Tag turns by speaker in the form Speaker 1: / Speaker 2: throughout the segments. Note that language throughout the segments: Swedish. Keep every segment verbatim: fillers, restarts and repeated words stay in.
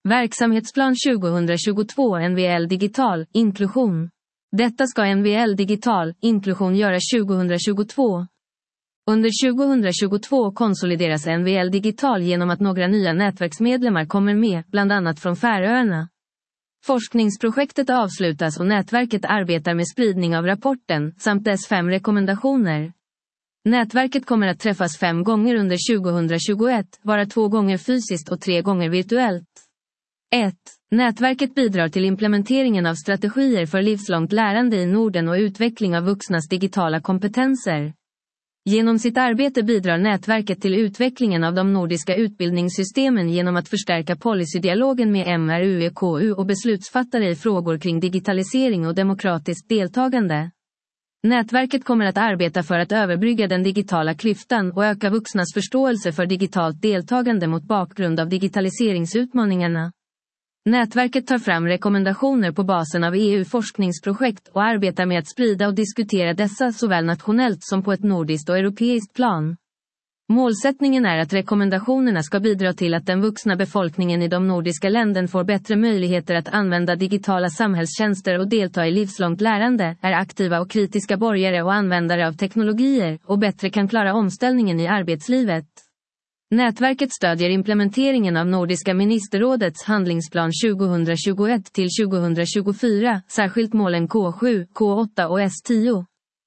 Speaker 1: Verksamhetsplan tjugohundratjugotvå N V L Digital, inklusion. Detta ska N V L Digital, inklusion göra tjugohundratjugotvå. Under tjugohundratjugotvå konsolideras N V L Digital genom att några nya nätverksmedlemmar kommer med, bland annat från Färöarna. Forskningsprojektet avslutas och nätverket arbetar med spridning av rapporten, samt dess fem rekommendationer. Nätverket kommer att träffas fem gånger under tjugohundratjugoett, vara två gånger fysiskt och tre gånger virtuellt. ett. Nätverket bidrar till implementeringen av strategier för livslångt lärande i Norden och utveckling av vuxnas digitala kompetenser. Genom sitt arbete bidrar nätverket till utvecklingen av de nordiska utbildningssystemen genom att förstärka policydialogen med M R U E K U och beslutsfattare i frågor kring digitalisering och demokratiskt deltagande. Nätverket kommer att arbeta för att överbrygga den digitala klyftan och öka vuxnas förståelse för digitalt deltagande mot bakgrund av digitaliseringsutmaningarna. Nätverket tar fram rekommendationer på basen av E U-forskningsprojekt och arbetar med att sprida och diskutera dessa såväl nationellt som på ett nordiskt och europeiskt plan. Målsättningen är att rekommendationerna ska bidra till att den vuxna befolkningen i de nordiska länderna får bättre möjligheter att använda digitala samhällstjänster och delta i livslångt lärande, är aktiva och kritiska borgare och användare av teknologier och bättre kan klara omställningen i arbetslivet. Nätverket stödjer implementeringen av Nordiska ministerrådets handlingsplan tjugohundratjugoett till tjugohundratjugofyra, särskilt målen K sju, K åtta och S tio.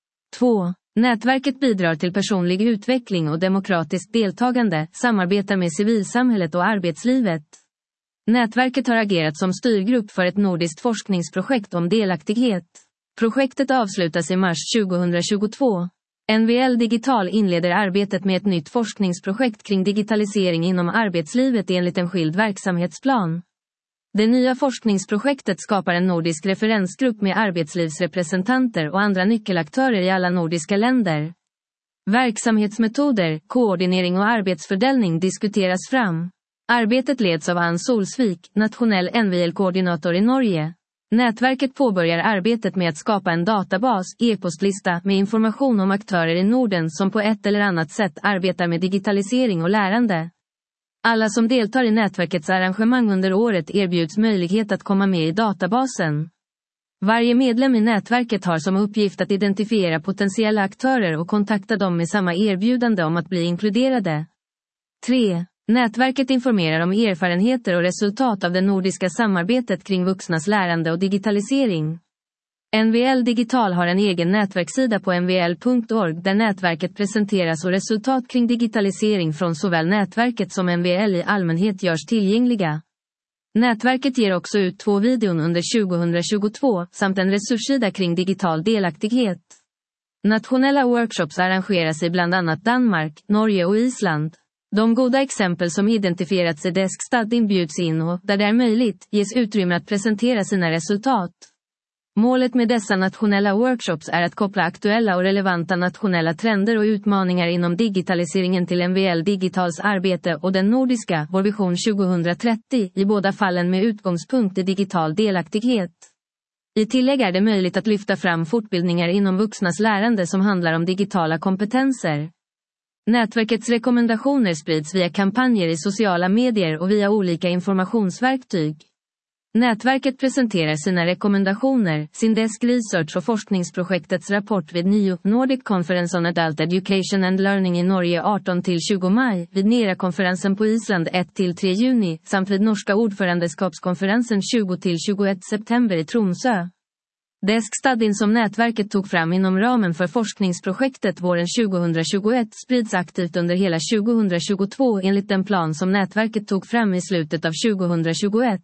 Speaker 1: två. Nätverket bidrar till personlig utveckling och demokratiskt deltagande, samarbetar med civilsamhället och arbetslivet. Nätverket har agerat som styrgrupp för ett nordiskt forskningsprojekt om delaktighet. Projektet avslutas i mars tjugohundratjugotvå. N V L Digital inleder arbetet med ett nytt forskningsprojekt kring digitalisering inom arbetslivet enligt en skild verksamhetsplan. Det nya forskningsprojektet skapar en nordisk referensgrupp med arbetslivsrepresentanter och andra nyckelaktörer i alla nordiska länder. Verksamhetsmetoder, koordinering och arbetsfördelning diskuteras fram. Arbetet leds av Ann Solsvik, nationell N V L-koordinator i Norge. Nätverket påbörjar arbetet med att skapa en databas, e-postlista, med information om aktörer i Norden som på ett eller annat sätt arbetar med digitalisering och lärande. Alla som deltar i nätverkets arrangemang under året erbjuds möjlighet att komma med i databasen. Varje medlem i nätverket har som uppgift att identifiera potentiella aktörer och kontakta dem med samma erbjudande om att bli inkluderade. tre. Nätverket informerar om erfarenheter och resultat av det nordiska samarbetet kring vuxnas lärande och digitalisering. N V L Digital har en egen nätverkssida på n v l punkt org där nätverket presenteras och resultat kring digitalisering från såväl nätverket som N V L i allmänhet görs tillgängliga. Nätverket ger också ut två videon under tjugohundratjugotvå samt en resurssida kring digital delaktighet. Nationella workshops arrangeras i bland annat Danmark, Norge och Island. De goda exempel som identifierats i Deskstadin bjuds in och, där det är möjligt, ges utrymme att presentera sina resultat. Målet med dessa nationella workshops är att koppla aktuella och relevanta nationella trender och utmaningar inom digitaliseringen till N V L Digitals arbete och den nordiska, vår vision tjugohundratrettio, i båda fallen med utgångspunkt i digital delaktighet. I tillägg är det möjligt att lyfta fram fortbildningar inom vuxnas lärande som handlar om digitala kompetenser. Nätverkets rekommendationer sprids via kampanjer i sociala medier och via olika informationsverktyg. Nätverket presenterar sina rekommendationer, sin Desk Research och forskningsprojektets rapport vid N I O, Nordic Conference on Adult Education and Learning i Norge arton till tjugo maj, vid NERA-konferensen på Island ett till tre juni, samt vid norska ordförandeskapskonferensen tjugo till tjugoett september i Tromsö. Deskstadin som nätverket tog fram inom ramen för forskningsprojektet våren tjugohundratjugoett sprids aktivt under hela tjugohundratjugotvå enligt den plan som nätverket tog fram i slutet av tjugohundratjugoett.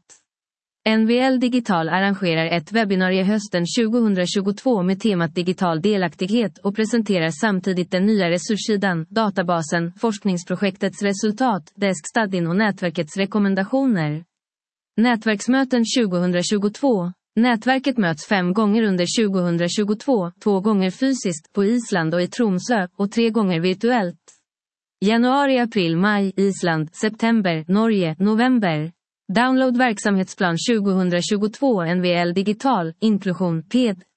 Speaker 1: N V L Digital arrangerar ett webbinarie hösten tjugohundratjugotvå med temat digital delaktighet och presenterar samtidigt den nya resurssidan, databasen, forskningsprojektets resultat, Deskstadin och nätverkets rekommendationer. Nätverksmöten tjugohundratjugotvå. Nätverket möts fem gånger under tjugohundratjugotvå, två gånger fysiskt på Island och i Tromsö, och tre gånger virtuellt. Januari, april, maj, Island, september, Norge, november. Download verksamhetsplan tjugohundratjugotvå N V L Digital, inklusion, P E D.